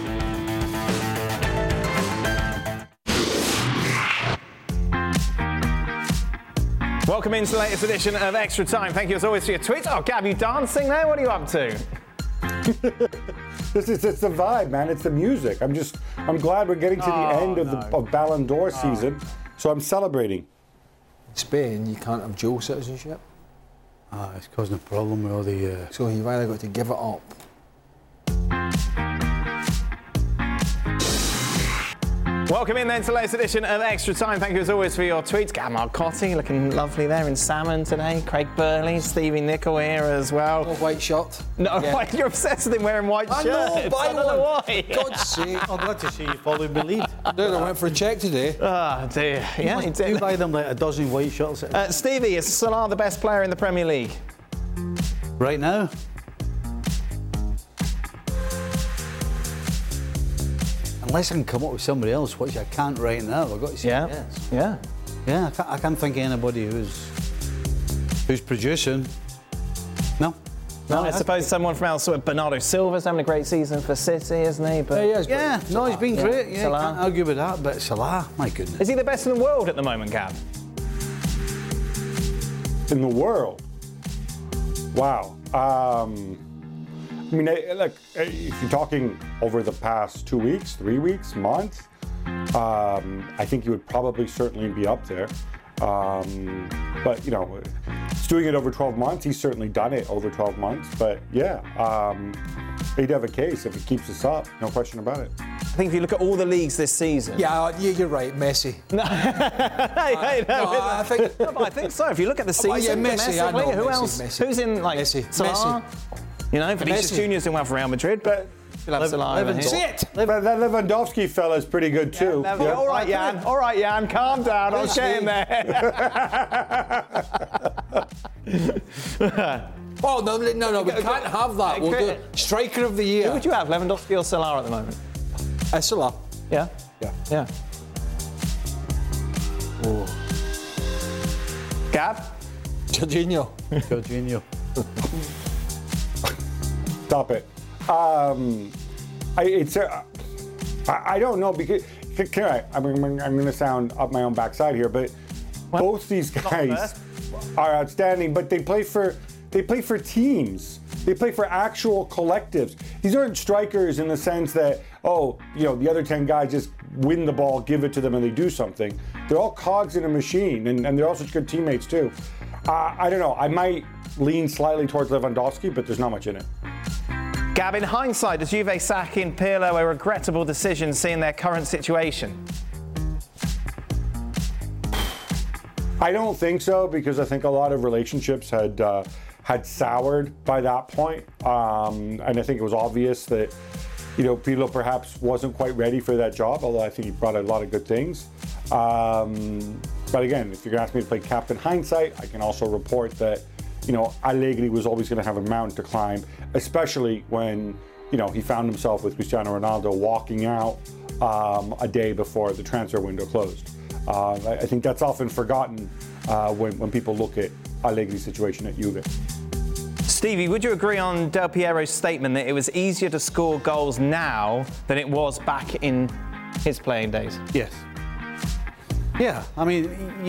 Welcome into the latest edition of Extra Time. Thank you as always for your tweets. Oh, Gab, you dancing there? What are you up to? It's the vibe, man. It's the music. I'm glad we're getting to the end of Ballon d'Or season, so I'm celebrating. In Spain, you can't have dual citizenship. It's causing a problem with all the... So you've either got to give it up. Welcome in then to the latest edition of Extra Time. Thank you as always for your tweets. Gab Marcotti looking lovely there in salmon today. Craig Burley, Stevie Nicol here as well. No white shirt. No, yeah. You're obsessed with him wearing white shirts. I know, buy I don't know why. For God's sake. I'm glad to see you following the lead. Dude, I went for a check today. Oh dear. Yeah, you buy them like a dozen white shirts. Stevie, is Salah the best player in the Premier League? Right now? Unless I can come up with somebody else, which I can't right now, I've got to say yes. Yeah. Yeah, I can't think of anybody who's producing. No. No, I suppose someone from elsewhere. Bernardo Silva's having a great season for City, isn't he? But he's been great. Yeah, can't argue with that. But Salah, my goodness. Is he the best in the world at the moment, Gab? In the world? Wow. I mean, like, if you're talking over the past 2 weeks, 3 weeks, month, I think you would probably certainly be up there. But, you know, it's doing it over 12 months. He's certainly done it over 12 months. But, yeah, he'd have a case if he keeps this up. No question about it. I think if you look at all the leagues this season... Yeah, you're right, Messi. No, I think so. If you look at the season, Messi, I know, who Messi, else? Messi. Who's in, like, Messi. Salah? You know, Vinicius Junior's doing well for Real Madrid, but we'll have Salah over here. See it! That Lewandowski fella's pretty good too. Yeah, all right, Jan. All right, Jan. Calm down. I'll get in there. Oh, no, we can't have that. We'll do Striker of the Year. Who would you have, Lewandowski or Salah at the moment? Salah. Yeah? Yeah. Oh. Gab? Jorginho. Stop it. I don't know because I'm going to sound up my own backside here, but both these guys are outstanding. But they play for teams. They play for actual collectives. These aren't strikers in the sense that the other 10 guys just win the ball, give it to them, and they do something. They're all cogs in a machine, and they're all such good teammates too. I don't know. I might lean slightly towards Lewandowski, but there's not much in it. Gab, in hindsight, does Juve sacking Pirlo a regrettable decision seeing their current situation? I don't think so, because I think a lot of relationships had soured by that point. And I think it was obvious that, Pirlo perhaps wasn't quite ready for that job, although I think he brought a lot of good things. But again, if you're going to ask me to play captain hindsight, I can also report that, Allegri was always going to have a mountain to climb, especially when, he found himself with Cristiano Ronaldo walking out a day before the transfer window closed. I think that's often forgotten when people look at Allegri's situation at Juve. Stevie, would you agree on Del Piero's statement that it was easier to score goals now than it was back in his playing days? Yes. Yeah, I mean,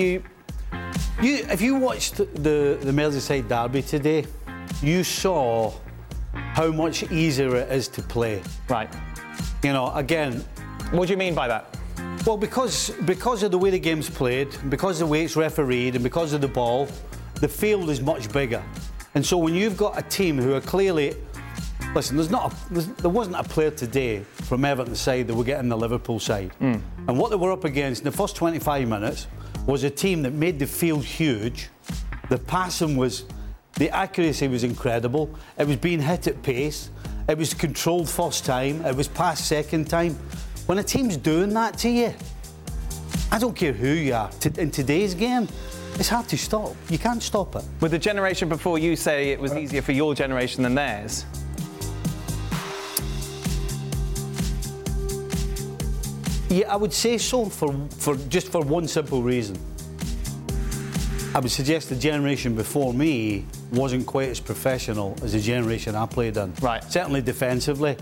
if you watched the Merseyside derby today, you saw how much easier it is to play. Right. Again... What do you mean by that? Well, because of the way the game's played, because of the way it's refereed, and because of the ball, the field is much bigger. And so when you've got a team who are clearly... Listen, there wasn't a player today from Everton's side that would get in the Liverpool side. And what they were up against in the first 25 minutes was a team that made the field huge. The passing was... The accuracy was incredible. It was being hit at pace. It was controlled first time. It was passed second time. When a team's doing that to you, I don't care who you are, in today's game, it's hard to stop. You can't stop it. Would the generation before you say it was easier for your generation than theirs? Yeah, I would say so for one simple reason. I would suggest the generation before me wasn't quite as professional as the generation I played in. Right. Certainly defensively.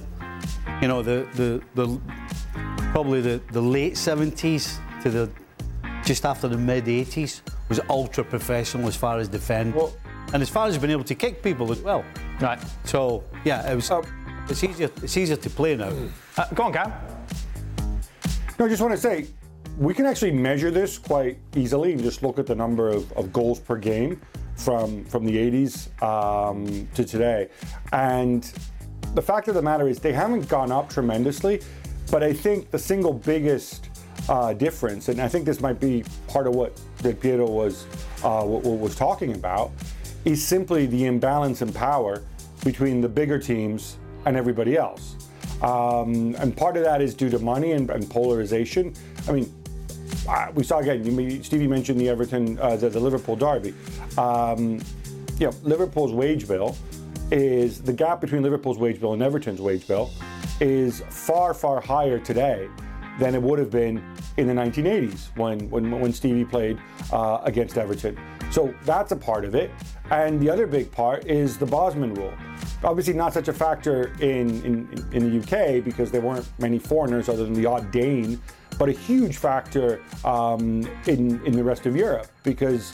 Probably the late 70s to just after the mid 80s was ultra professional as far as defend, and as far as being able to kick people as well. Right. So yeah, it was. It's easier to play now. Go on, Cam. No, I just want to say, we can actually measure this quite easily and just look at the number of goals per game from the 80s to today. And the fact of the matter is they haven't gone up tremendously, but I think the single biggest difference, and I think this might be part of what Del Piero was talking about, is simply the imbalance in power between the bigger teams and everybody else. And part of that is due to money and polarization. I mean, we saw again, Stevie mentioned the Everton, the Liverpool derby. Liverpool's wage bill is, the gap between Liverpool's wage bill and Everton's wage bill is far, far higher today than it would have been in the 1980s when Stevie played against Everton. So that's a part of it. And the other big part is the Bosman rule. Obviously not such a factor in the UK because there weren't many foreigners other than the odd Dane, but a huge factor in the rest of Europe because,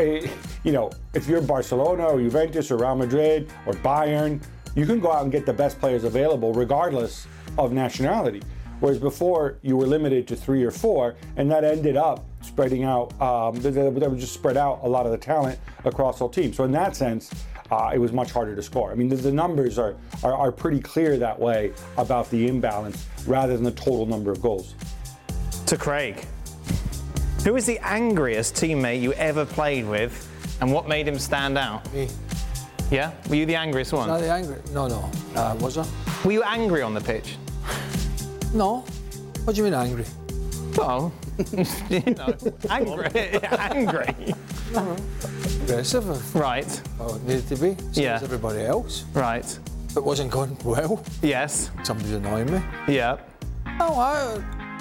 if you're Barcelona or Juventus or Real Madrid or Bayern, you can go out and get the best players available regardless of nationality. Whereas before, you were limited to 3 or 4, and that ended up spreading out, that would just spread out a lot of the talent across all teams. So in that sense, it was much harder to score. I mean, the numbers are pretty clear that way about the imbalance rather than the total number of goals. To Craig, who was the angriest teammate you ever played with, and what made him stand out? Me. Yeah? Were you the angriest one? Not the angry. No. Was I? Were you angry on the pitch? No. What do you mean angry? Well, angry. Angry. No. Aggressive. Right. Oh, it needed to be. Same as everybody else. Right. If it wasn't going well. Yes. Somebody's annoying me. Yeah. No,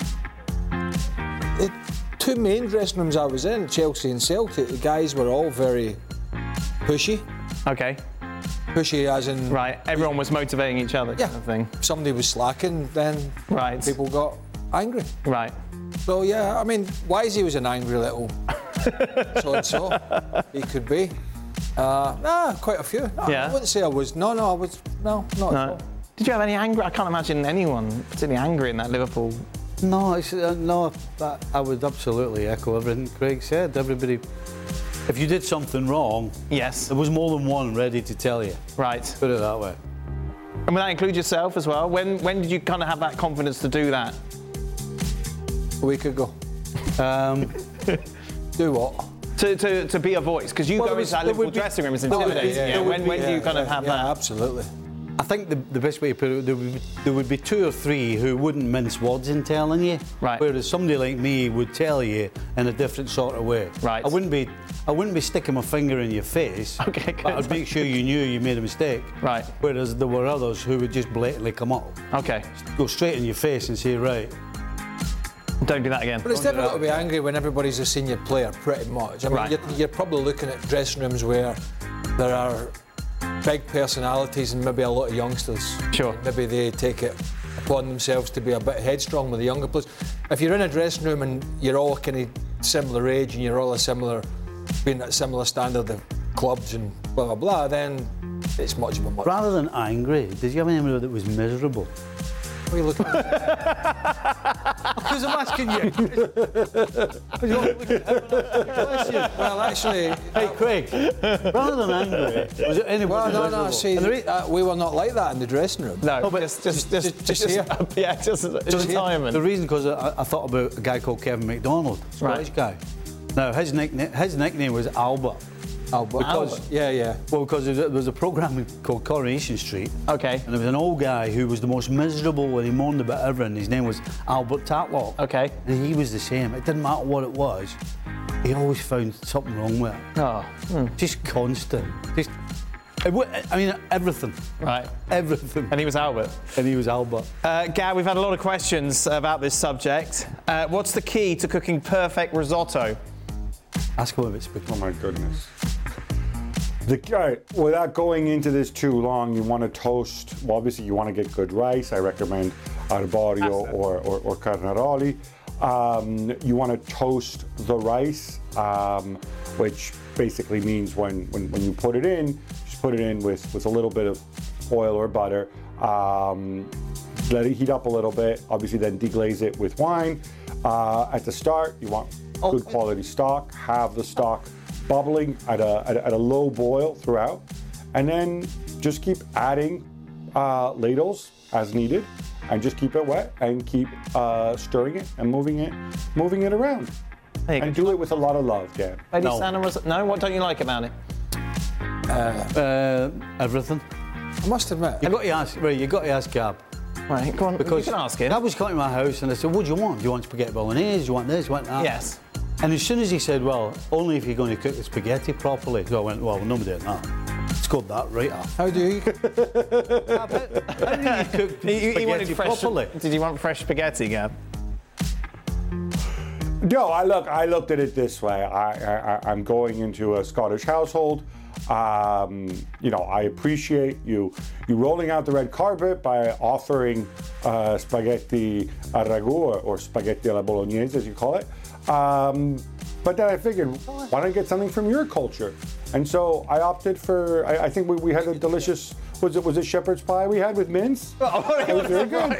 the 2 main dressing rooms I was in, Chelsea and Celtic, the guys were all very pushy. Okay. Pushy as in... Right, everyone was motivating each other Yeah. kind of thing. If somebody was slacking, then people got angry. Right. So, yeah, I mean, Wisey was an angry little so-and-so. He could be. Quite a few. No, Yeah. I wouldn't say I was. No, not at all. Did you have any anger? I can't imagine anyone particularly angry in that Liverpool. No, I would absolutely echo everything Craig said. Everybody, if you did something wrong, yes, there was more than one ready to tell you. Right. Put it that way. And would that include yourself as well? When did you kind of have that confidence to do that? A week ago. Do what? to be a voice? Because you go into that Liverpool dressing room, it's intimidating. When do you kind of have that? Absolutely. I think the best way to put it, there would be 2 or 3 who wouldn't mince words in telling you, right? Whereas somebody like me would tell you in a different sort of way. Right. I wouldn't be sticking my finger in your face. Okay, good. But I'd make sure you knew you made a mistake. Right. Whereas there were others who would just blatantly come up. Okay. Go straight in your face and say, right. Don't do that again. But it's difficult to be angry when everybody's a senior player, pretty much. I mean, you're probably looking at dressing rooms where there are big personalities and maybe a lot of youngsters. Sure. Maybe they take it upon themselves to be a bit headstrong with the younger players. If you're in a dressing room and you're all kind of similar age and you're all being at a similar standard of clubs and blah, blah, blah, then it's much of a much. Rather than angry, did you have anybody that was miserable? What are you looking at? Because I'm asking you. Well, actually... Hey, Craig, rather than angry, was it anybody Well, no, see, we were not like that in the dressing room. No, but just here. Yeah, just retirement. The reason, because I thought about a guy called Kevin McDonald, Scottish guy. Now, his nickname was Albert. Because there was a programme called Coronation Street. Okay. And there was an old guy who was the most miserable when he moaned about everything. His name was Albert Tatlock. Okay. And he was the same. It didn't matter what it was. He always found something wrong with it. Oh. Just constant. Everything. Right. Everything. And he was Albert. Gav, we've had a lot of questions about this subject. What's the key to cooking perfect risotto? Ask him if it's spaghetti. Oh my goodness. Without going into this too long, you want to toast. Well, obviously, you want to get good rice. I recommend arborio or carnaroli. You want to toast the rice, which basically means when you put it in, just put it in with a little bit of oil or butter. Let it heat up a little bit. Obviously, then deglaze it with wine. At the start, you want good quality stock. Have the stock bubbling at a low boil throughout, and then just keep adding ladles as needed, and just keep it wet and keep stirring it and moving it around, and do it with a lot of love, Dan. No, what don't you like about it? Everything. I must admit, you got to ask Gab. Right, go on. Because you can ask him. Gab was coming to my house and I said, "What do you want? Do you want spaghetti bolognese? Do you want this? Do you want that?" Yes. And as soon as he said, "Well, only if you're going to cook the spaghetti properly," so I went, "Well, nobody doing that." Scored that right off. How do you? How do you cook spaghetti properly? Did you want fresh spaghetti, Gab? No, I looked at it this way. I'm going into a Scottish household. I appreciate you rolling out the red carpet by offering spaghetti a ragu or spaghetti alla bolognese, as you call it. But then I figured, why don't I get something from your culture? And so I opted for. I think we had a delicious. Was it shepherd's pie we had with mince? Oh, it was very good.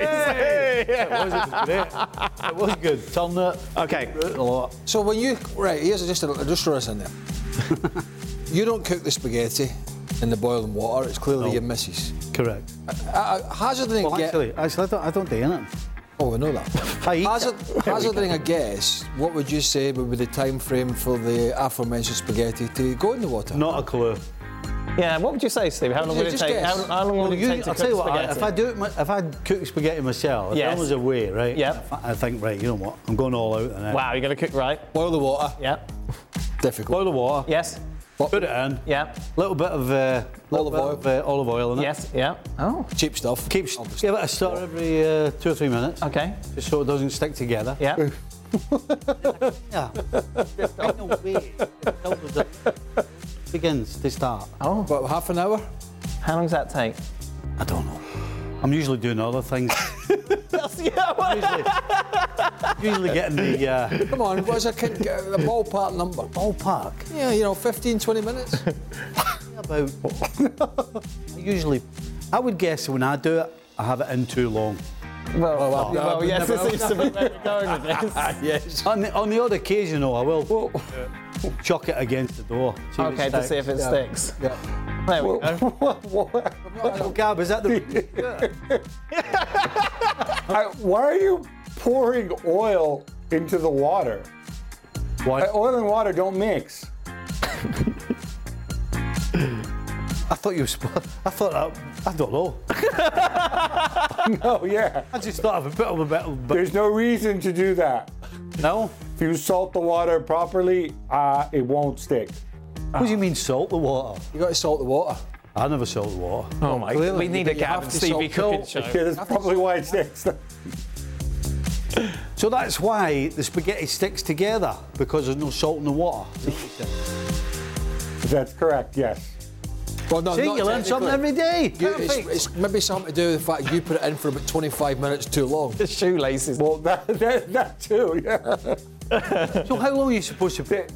It was good. Tell that. Okay. A lot. So when you just throw this in there. You don't cook the spaghetti in the boiling water. It's clearly your missus. Correct. Hazarding actually, I don't do anything. Oh, we know that. Hazarding a guess, what would you say would be the time frame for the aforementioned spaghetti to go in the water? Not a clue. Yeah, what would you say, Steve? How long would it take? How long would it take to cook spaghetti? If I cook spaghetti myself, if there was a way, right? Yeah. I think, right, you know what? I'm going all out. Wow, you're going to cook right? Boil the water. Yeah. Difficult. Boil the water. Yes. Put it in. Yeah. Little bit of olive oil in it. Yes. Yeah. Oh. Cheap stuff. Give it a stir every 2 or 3 minutes. Okay. Just so it doesn't stick together. Yeah. Yeah. Ain't no way until the begins to start. Oh. About half an hour? How long does that take? I don't know. I'm usually doing other things. usually getting the... Come on, what's a ballpark number? Ballpark? Yeah, 15, 20 minutes. About... I would guess when I do it, I have it in too long. Well, yes, this seems to be where we're going with this. Yes. On the odd occasion, though, I will chuck it against the door. Okay, to see if it sticks. Yeah. There we go. Gab, is that the... Why are you pouring oil into the water? Why? Oil and water don't mix. I thought you were. I don't know. No, yeah. I just thought of a bit of a better. There's no reason to do that. No? If you salt the water properly, it won't stick. What do you mean salt the water? You got to salt the water. I never salt the water. Oh my God. We need a You Gavin have to Stevie salt cooking the- show. Yeah, that's probably why it sticks. So that's why the spaghetti sticks together, because there's no salt in the water. That's correct, yes. Well, no, See, not you learn something every day. Perfect. It's maybe something to do with the fact you put it in for about 25 minutes too long. The shoelaces. Well, that too, yeah. So how long are you supposed to put?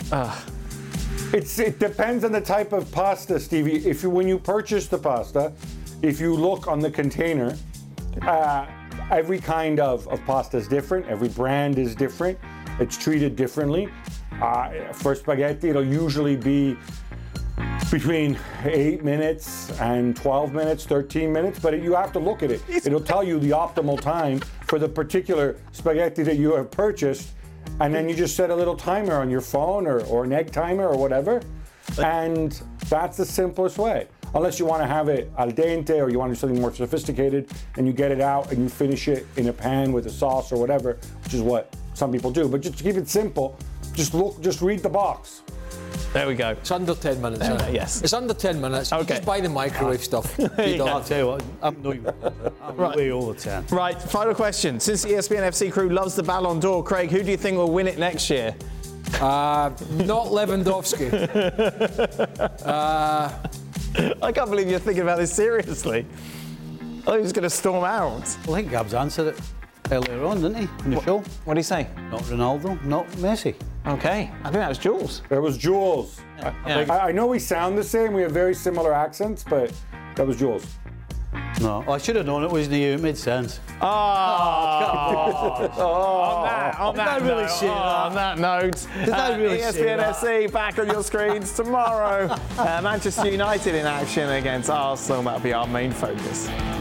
It depends on the type of pasta, Stevie. When you purchase the pasta, if you look on the container, every kind of pasta is different. Every brand is different. It's treated differently. For spaghetti, it'll usually be between 8 minutes and 12 minutes, 13 minutes, but you have to look at it. It'll tell you the optimal time for the particular spaghetti that you have purchased, and then you just set a little timer on your phone or an egg timer or whatever, and that's the simplest way. Unless you want to have it al dente or you want to do something more sophisticated and you get it out and you finish it in a pan with a sauce or whatever, which is what some people do. But just to keep it simple, just read the box. There we go. It's under 10 minutes. Isn't it? Yes. It's under 10 minutes. Okay. Just buy the microwave stuff. I'll tell you what, I'm way over 10. Right, final question. Since the ESPN FC crew loves the Ballon d'Or, Craig, who do you think will win it next year? Not Lewandowski. I can't believe you're thinking about this seriously. I thought he was going to storm out. Well, I think Gab's answered it earlier on, didn't he, in the show? What did he say? Not Ronaldo, not Messi. Okay, I think that was Jules. It was Jules. Yeah. I know we sound the same, we have very similar accents, but that was Jules. No, I should have known it wasn't you. It made sense. On that really note, say that? on that note, Did I really say ESPN that? FC back on your screens tomorrow. Manchester United in action against Arsenal. That'll be our main focus.